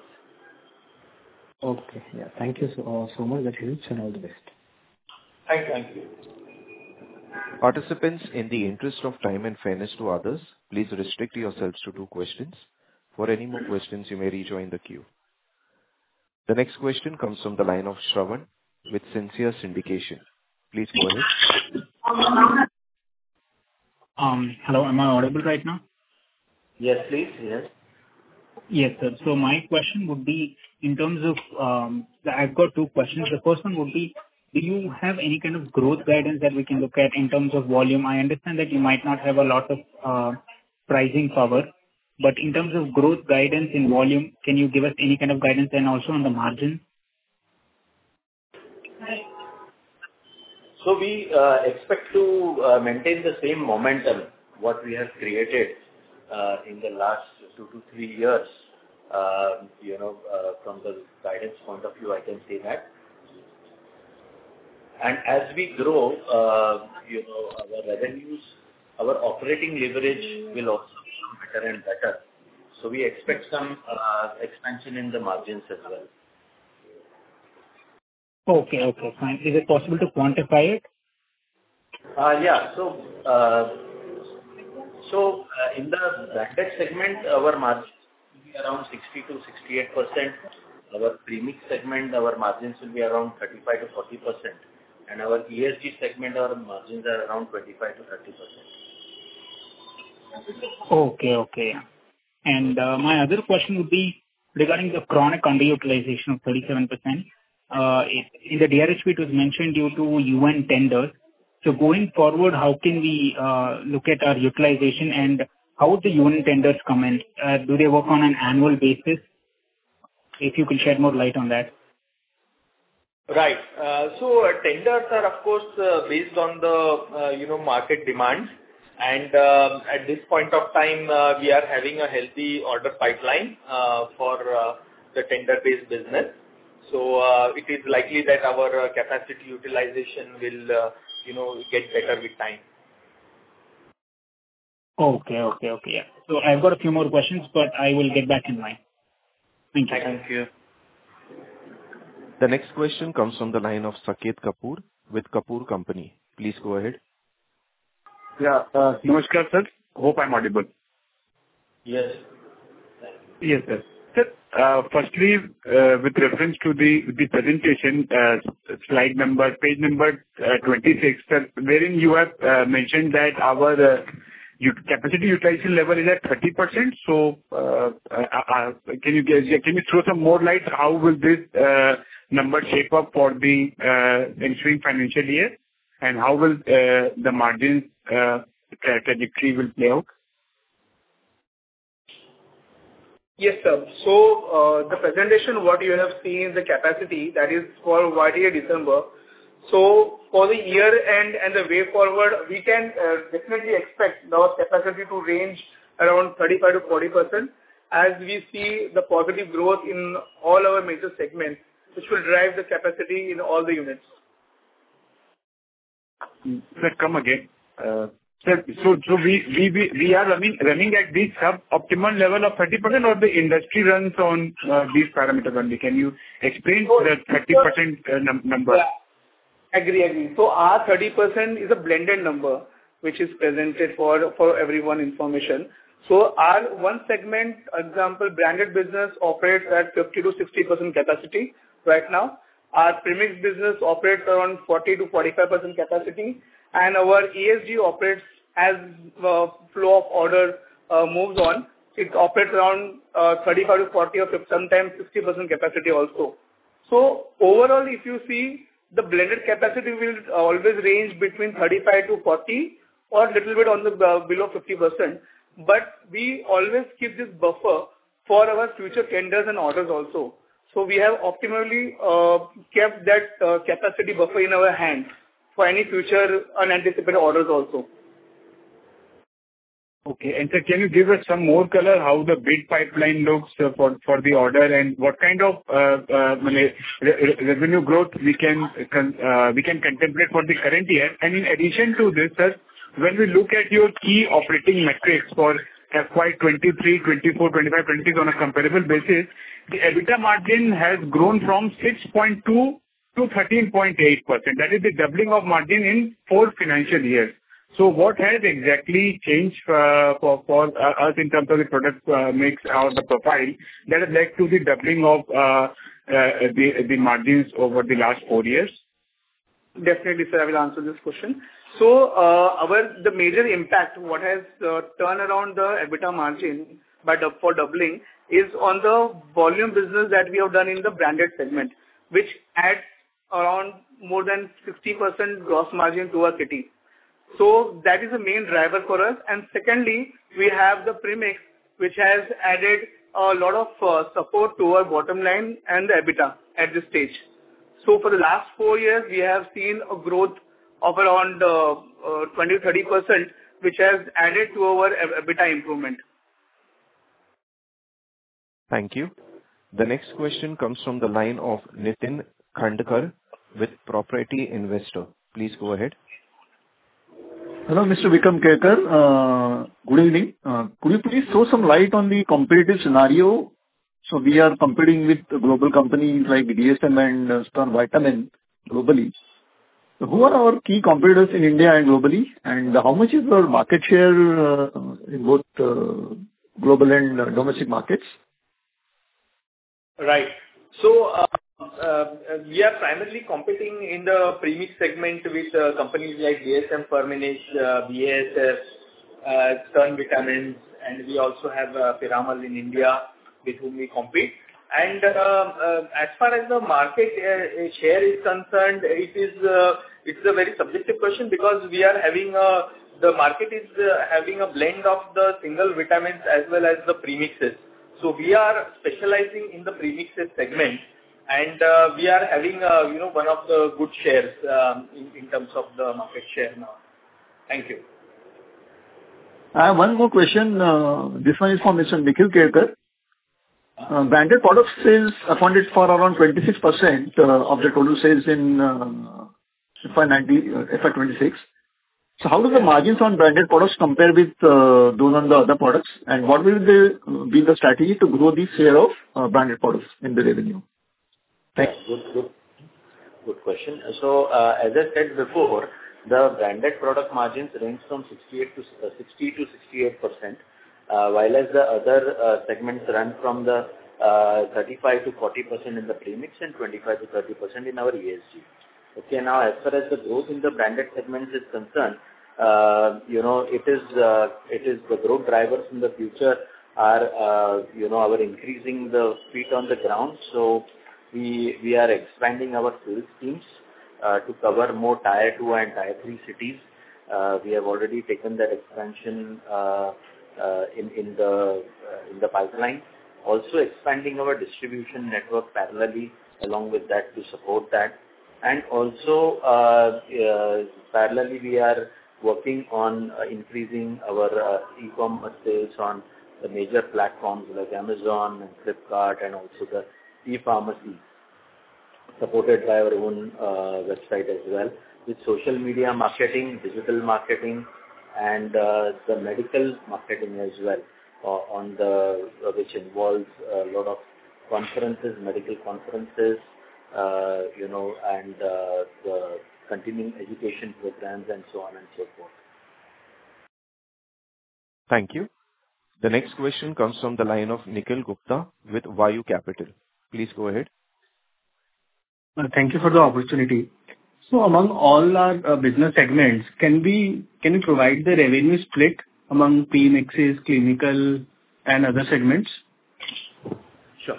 Okay. Yeah. Thank you so, uh, so much. That helps, and all the best. Thank you. Thank you. Participants, in the interest of time and fairness to others, please restrict yourselves to two questions. For any more questions, you may rejoin the queue. The next question comes from the line of Shravan with Sincere Syndication. Please go ahead. Um, hello, am I audible right now? Yes, please. Yes. Yes, sir. So my question would be in terms of, um, I've got two questions. The first one would be, do you have any kind of growth guidance that we can look at in terms of volume? I understand that you might not have a lot of uh, pricing power, but in terms of growth guidance in volume, can you give us any kind of guidance and also on the margin? So we uh, expect to uh, maintain the same momentum what we have created uh, in the last two to three years. Uh, you know, uh, from the guidance point of view, I can say that. And as we grow, uh, you know, our revenues, our operating leverage will also become better and better. So we expect some uh, expansion in the margins as well. Okay, okay, fine. Is it possible to quantify it? Uh, Yeah. So, uh, so uh, in the branded segment, our margins will be around sixty to sixty-eight percent. Our premix segment, our margins will be around thirty-five to forty percent. And our E S G segment, our margins are around twenty-five to thirty percent. Okay, okay. And uh, my other question would be regarding the chronic underutilization of thirty-seven percent. Uh, it, in the D R H P, it was mentioned due to U N tenders. So going forward, how can we uh, look at our utilization and how would the U N tenders come in? Uh, do they work on an annual basis? If you could shed more light on that. Right. Uh, So uh, tenders are, of course, uh, based on the, uh, you know, market demand. And um, at this point of time, uh, we are having a healthy order pipeline uh, for uh, the tender-based business. So uh, it is likely that our uh, capacity utilization will, uh, you know, get better with time. Okay, okay, okay. Yeah. So I've got a few more questions, but I will get back in line. Thank you. Thank you. The next question comes from the line of Saket Kapoor with Kapoor Company. Please go ahead. Yeah. Uh, Namaskar, sir. Hope I'm audible. Yes. Yes, sir. Sir, uh, firstly, uh, with reference to the the presentation, uh, slide number, page number uh, twenty-six, sir, wherein you have uh, mentioned that our uh, ut- capacity utilization level is at thirty percent. So, uh, uh, uh, can you guys- can you throw some more light? How will this uh, number shape up for the uh, ensuing financial year? And how will uh, the margins uh, tra- trajectory will play out? Yes, sir. So, uh, the presentation, what you have seen, the capacity, that is for Y T A December. So, for the year end and the way forward, we can uh, definitely expect our capacity to range around thirty-five to forty percent as we see the positive growth in all our major segments, which will drive the capacity in all the units. Sir, come again. Uh, Sir, so so we we we we are running running at the sub-optimal level of thirty percent, or the industry runs on uh, these parameters only? Can you explain the thirty percent uh, num- number? Yeah. Agree, agree. So our thirty percent is a blended number, which is presented for for everyone information. So our one segment, example, branded business operates at fifty to sixty percent capacity right now. Our premix business operates around forty to forty-five percent capacity, and our E S G operates as the flow of order uh, moves on. It operates around uh, thirty-five to forty or sometimes sixty percent capacity also. So overall, if you see, the blended capacity will always range between thirty-five to forty or a little bit on the uh, below fifty percent. But we always keep this buffer for our future tenders and orders also. So we have optimally uh, kept that uh, capacity buffer in our hands for any future unanticipated orders also. Okay. And sir, can you give us some more color how the bid pipeline looks uh, for for the order, and what kind of uh, uh, re- re- revenue growth we can con- uh, we can contemplate for the current year? And in addition to this, sir, when we look at your key operating metrics for F Y twenty-three, twenty-four, twenty-five, twenty-six on a comparable basis, the EBITDA margin has grown from six point two to thirteen point eight percent. That is the doubling of margin in four financial years. So what has exactly changed uh, for for uh, us in terms of the product uh, mix or the profile that has led to the doubling of uh, uh, the the margins over the last four years? Definitely, sir, I will answer this question. So, uh, our the major impact, what has uh, turned around the EBITDA margin by dou- for doubling is on the volume business that we have done in the branded segment, which adds around more than sixty percent gross margin to our kitty. So that is the main driver for us. And secondly, we have the premix, which has added a lot of uh, support to our bottom line and the EBITDA at this stage. So for the last four years, we have seen a growth of around uh, uh, twenty to thirty percent, which has added to our EBITDA improvement. Thank you. The next question comes from the line of Nitin Khandkar with Property Investor. Please go ahead. Hello, Mister Vikram Kekar. Uh, good evening. Uh, could you please throw some light on the competitive scenario? So we are competing with global companies like D S M and uh, Stern Vitamin globally. So who are our key competitors in India and globally? And how much is our market share uh, in both uh, global and uh, domestic markets? Right. So, uh, uh, we are primarily competing in the premix segment with uh, companies like D S M, Firmenich, uh, B A S F, uh, Stern Vitamins, and we also have uh, Piramal in India with whom we compete. And uh, uh, as far as the market uh, share is concerned, it is uh, it's a very subjective question because we are having a, the market is uh, having a blend of the single vitamins as well as the premixes. So we are specializing in the premixes segment, and uh, we are having uh, you know one of the good shares um, in, in terms of the market share now. Thank you. I have one more question. Uh, this one is from Mister Nikhil Kekar. Uh, branded product sales accounted for around twenty-six percent uh, of the total sales in uh, F Y twenty-six. So how do the margins on branded products compare with uh, those on the other products? And what will the, be the strategy to grow the share of uh, branded products in the revenue? Thanks. Yeah, good, good, good question. So, uh, as I said before, the branded product margins range from sixty-eight to sixty to sixty-eight percent, uh, while as the other uh, segments run from the uh, thirty-five to forty percent in the premix and twenty-five to thirty percent in our E S G. Okay, now as far as the growth in the branded segments is concerned, uh, you know, it is uh, it is the growth drivers in the future are uh, you know our increasing the feet on the ground. So we we are expanding our sales teams uh, to cover more tier two and tier three cities. Uh, we have already taken that expansion uh, uh, in in the uh, in the pipeline. Also expanding our distribution network parallelly along with that to support that. And also, uh, uh, parallelly, we are working on uh, increasing our uh, e-commerce sales on the major platforms like Amazon and Flipkart, and also the e-pharmacy, supported by our own uh, website as well, with social media marketing, digital marketing, and uh, the medical marketing as well, uh, on the uh, which involves a lot of conferences, medical conferences, Uh, you know, and uh, the continuing education programs and so on and so forth. Thank you. The next question comes from the line of Nikhil Gupta with Vayu Capital. Please go ahead. Uh, Thank you for the opportunity. So among all our uh, business segments, can we can you provide the revenue split among premixes, clinical, and other segments? Sure.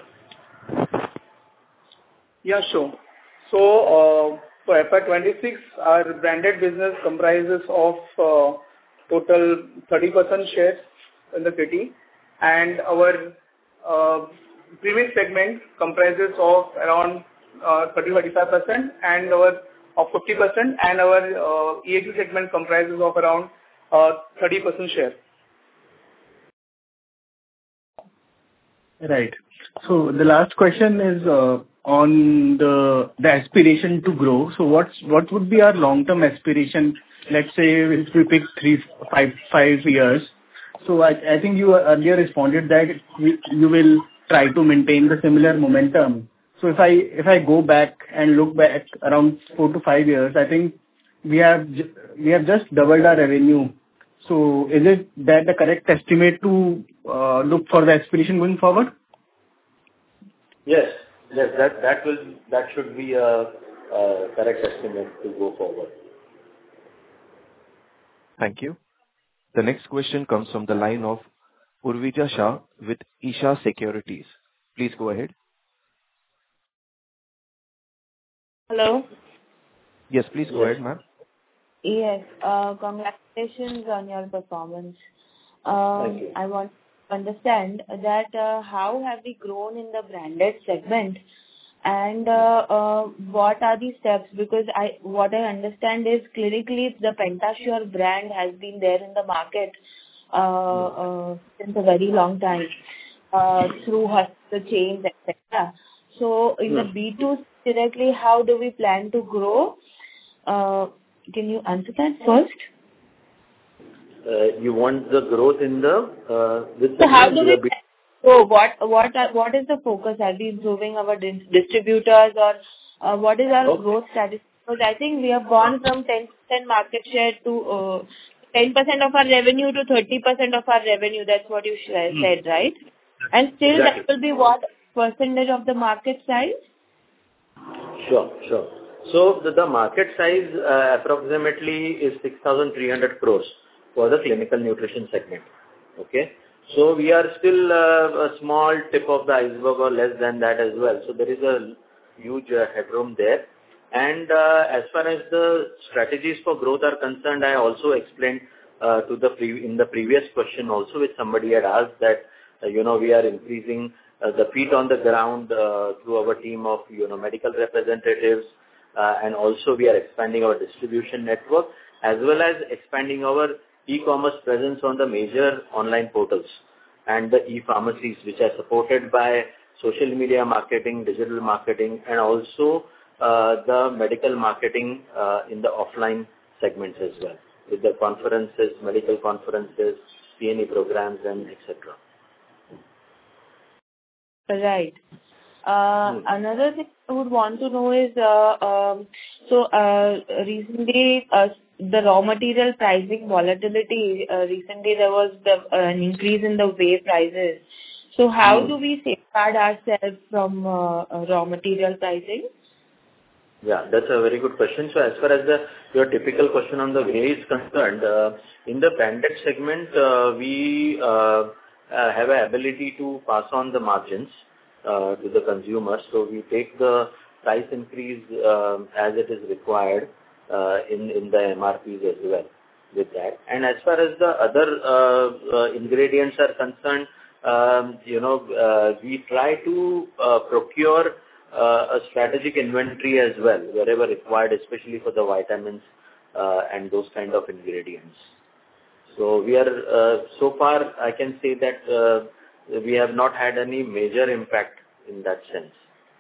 Yeah, sure. So, uh, for F Y twenty-six, our branded business comprises of uh, total thirty percent shares in the kitty, and our uh, premix segment comprises of around uh, thirty to thirty-five percent, and our of fifty percent, and our uh, E A G segment comprises of around uh, thirty percent share. Right. So the last question is uh, on the the aspiration to grow. So what's what would be our long-term aspiration? Let's say if we pick three, five, five years. So I, I think you earlier responded that you, you will try to maintain the similar momentum. So if I if I go back and look back around four to five years, I think we have ju- we have just doubled our revenue. So is it that the correct estimate to uh, look for the aspiration going forward? Yes, yes, that that will that should be a, a correct estimate to go forward. Thank you. The next question comes from the line of Urvija Shah with Isha Securities. Please go ahead. Hello. Yes, please go ahead, ma'am. Yes. Uh, congratulations on your performance. Um, Thank you. I want to understand that uh, how have we grown in the branded segment, and uh, uh, what are the steps? Because I, what I understand is clinically the Pentasure brand has been there in the market uh, uh, since a very long time uh, through hospital chains, et cetera. So in the B two C directly, how do we plan to grow? Uh, can you answer that first? Uh, you want the growth in the uh, with So the how do we? the- So what what are, what is the focus? Are we improving our dis- distributors, or uh, what is our Okay. growth strategy? Because I think we have gone from ten percent market share to uh, ten percent of our revenue to thirty percent of our revenue. That's what you sh- said, right? And still Exactly. that will be what percentage of the market size? Sure, sure. So the the market size uh, approximately is six thousand three hundred crores for the clinical nutrition segment. Okay? So we are still uh, a small tip of the iceberg or less than that as well. So there is a huge uh, headroom there. And uh, as far as the strategies for growth are concerned, I also explained uh, to the pre- in the previous question also, which somebody had asked that, uh, you know, we are increasing uh, the feet on the ground uh, through our team of, you know, medical representatives, uh, and also we are expanding our distribution network as well as expanding our e-commerce presence on the major online portals and the e-pharmacies, which are supported by social media marketing, digital marketing, and also uh, the medical marketing uh, in the offline segments as well, with the conferences, medical conferences, C N E programs, and et cetera. Right. Uh, Another thing I would want to know is, uh, um, so uh, recently uh, the raw material pricing volatility, uh, recently there was the, uh, an increase in the whey prices. So how Hmm. do we safeguard ourselves from uh, uh, raw material pricing? Yeah, that's a very good question. So as far as the your typical question on the whey is concerned, uh, in the branded segment, uh, we uh, uh, have an ability to pass on the margins uh, to the consumer. So we take the price increase uh, as it is required uh, in in the M R Ps as well with that. And as far as the other uh, uh, ingredients are concerned, um, you know, uh, we try to uh, procure Uh, a strategic inventory as well, wherever required, especially for the vitamins uh, and those kind of ingredients. So we are, uh, so far, I can say that uh, we have not had any major impact in that sense.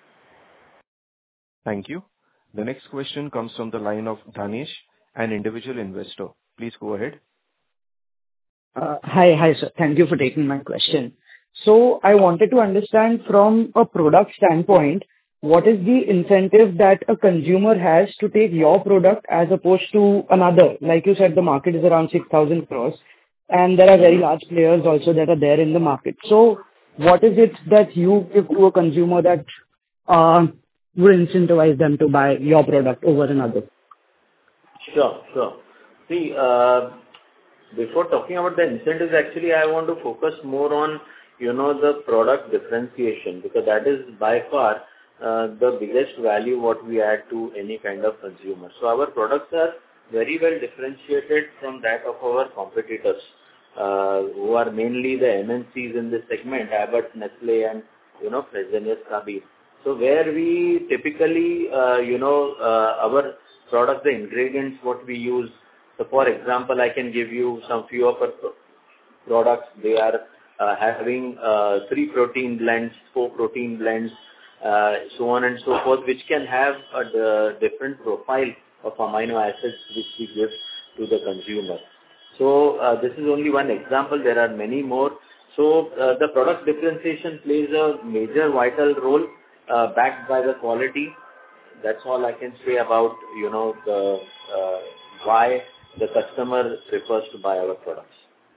Thank you. The next question comes from the line of Danish, an individual investor. Please go ahead. Uh, Hi. Hi, sir. Thank you for taking my question. So I wanted to understand from a product standpoint, what is the incentive that a consumer has to take your product as opposed to another? Like you said, the market is around six thousand crores, and there are very large players also that are there in the market. So what is it that you give to a consumer that uh, would incentivize them to buy your product over another? Sure, sure. See, uh, before talking about the incentives, actually, I want to focus more on, you know, the product differentiation, because that is by far uh, the biggest value what we add to any kind of consumer. So our products are very well differentiated from that of our competitors, uh, who are mainly the M N Cs in this segment, Abbott, Nestle, and, you know, Fresenius Kabi. So where we typically, uh, you know, uh, our product, the ingredients what we use. So for example, I can give you some few of our pro- products. They are uh, having uh, three protein blends, four protein blends, uh, so on and so forth, which can have a d- different profile of amino acids which we give to the consumer. So uh, this is only one example. There are many more. So uh, the product differentiation plays a major vital role, uh, backed by the quality. That's all I can say about, you know, the uh, why the customer prefers to buy our products.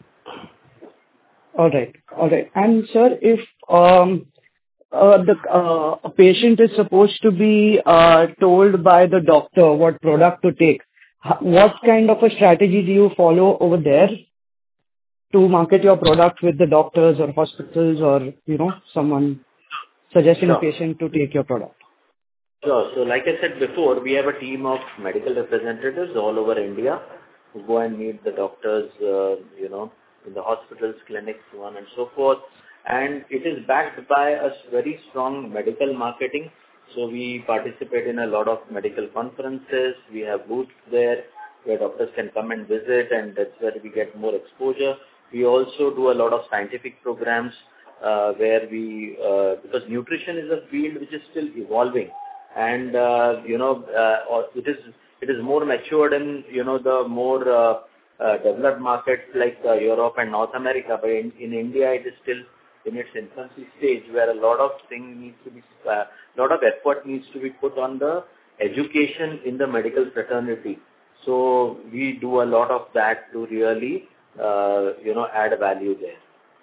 All right. All right. And sir, if um uh, the uh, a patient is supposed to be uh, told by the doctor what product to take, h- what kind of a strategy do you follow over there? to market your product with the doctors or hospitals or, you know, someone suggesting Sure. a patient to take your product? Sure. So like I said before, we have a team of medical representatives all over India who go and meet the doctors, uh, you know, in the hospitals, clinics, so on and so forth. And it is backed by a very strong medical marketing. So we participate in a lot of medical conferences. We have booths there where doctors can come and visit, and that's where we get more exposure. We also do a lot of scientific programs uh, where we, uh, because nutrition is a field which is still evolving. And, uh, you know, uh, or it is it is more matured in, you know, the more uh, uh, developed markets like uh, Europe and North America. But in, in India, it is still in its infancy stage where a lot of things needs to be, a uh, lot of effort needs to be put on the education in the medical fraternity. So we do a lot of that to really, uh, you know, add value there.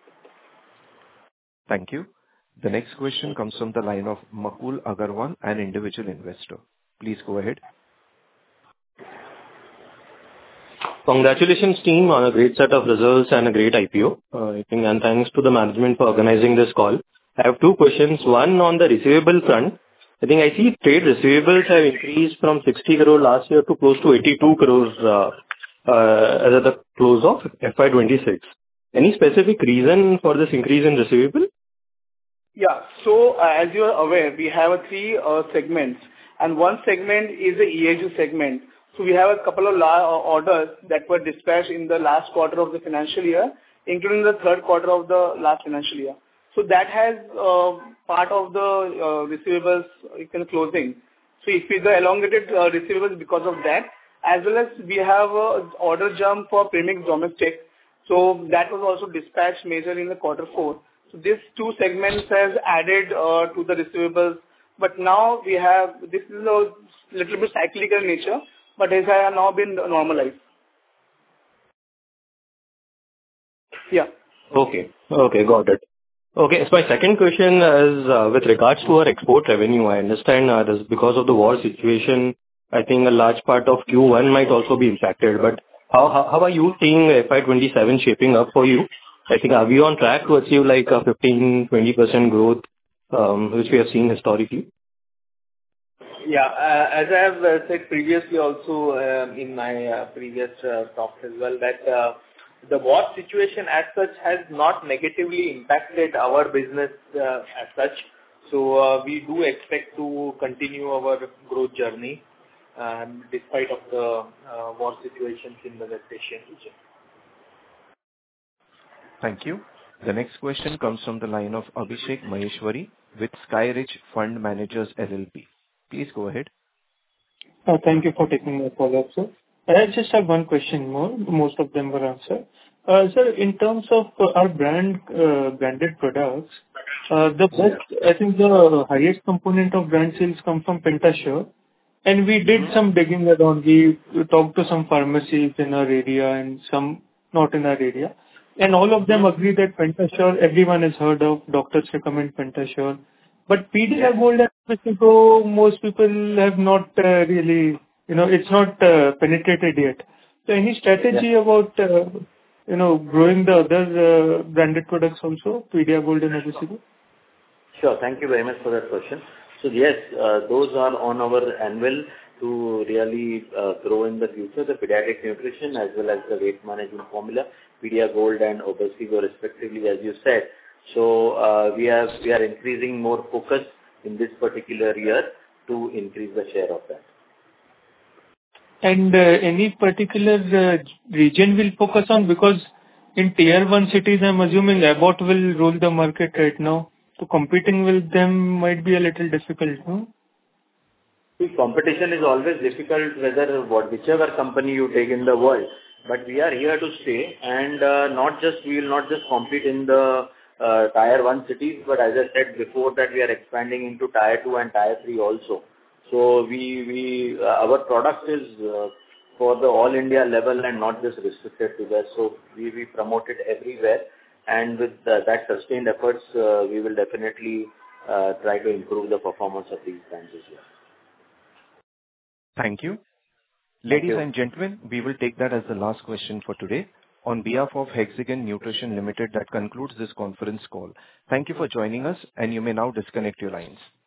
Thank you. The next question comes from the line of Makul Agarwal, an individual investor. Please go ahead. Congratulations, team, on a great set of results and a great I P O. Uh, I think, and thanks to the management for organizing this call. I have two questions. One on the receivable front. I think I see trade receivables have increased from sixty crore last year to close to eighty-two crores uh, uh, as at the close of F Y twenty-six. Any specific reason for this increase in receivable? Yeah. So, uh, as you are aware, we have a three uh, segments, and one segment is the E A G segment. So we have a couple of la- orders that were dispatched in the last quarter of the financial year, including the third quarter of the last financial year. So that has uh, part of the uh, receivables in closing. So if it's the elongated uh, receivables because of that, as well as we have a order jump for Premix Domestic. So that was also dispatched majorly in the quarter four. So these two segments has added uh, to the receivables. But now we have, this is a little bit cyclical nature, but it has now been normalized. Yeah. Okay. Okay, got it. Okay, so my second question is uh, with regards to our export revenue. I understand uh, this because of the war situation, I think a large part of Q one might also be impacted. But how how, how are you seeing F Y twenty-seven shaping up for you? I think, are we on track to achieve like a fifteen to twenty percent growth, um, which we have seen historically? Yeah, uh, as I have uh, said previously also uh, in my uh, previous uh, talks as well, that uh, the war situation as such has not negatively impacted our business uh, as such. So uh, we do expect to continue our growth journey um, despite of the uh, war situations in the West Asian region. Thank you. The next question comes from the line of Abhishek Maheshwari with Skyridge Fund Managers L L P. Please go ahead. Uh, Thank you for taking my follow-up, sir. I just have one question more. Most of them were answered. Uh, Sir, in terms of uh, our brand, uh, branded products, uh, the best, I think the highest component of brand sales come from Pentasure, and we did some digging around. We talked to some pharmacies in our area and some not in our area, and all of them agree that Pentasure, everyone has heard of, doctors recommend Pentasure. But P D R Gold and Obesigo, most people have not uh, really, you know, it's not uh, penetrated yet. So any strategy yeah. about, uh, you know, growing the other uh, branded products also, P D R Gold and Obesigo? Sure. Thank you very much for that question. So yes, uh, those are on our anvil to really uh, grow in the future, the pediatric nutrition as well as the weight management formula, P D R Gold and Obesigo respectively, as you said. So uh, we are we are increasing more focus in this particular year to increase the share of that. And uh, any particular uh, region will focus on, because in tier one cities, I'm assuming Abbott will rule the market right now. So competing with them might be a little difficult, no? See, competition is always difficult, whether what whichever company you take in the world. But we are here to stay, and uh, not just we will not just compete in the uh, tier one cities, but as I said before, that we are expanding into tier two and tier three also. So we we uh, our product is uh, for the all India level and not just restricted to that. So we we promote it everywhere, and with uh, that sustained efforts, uh, we will definitely uh, try to improve the performance of these brands as well. Thank you. Ladies and gentlemen, we will take that as the last question for today. On behalf of Hexagon Nutrition Limited, that concludes this conference call. Thank you for joining us, and you may now disconnect your lines.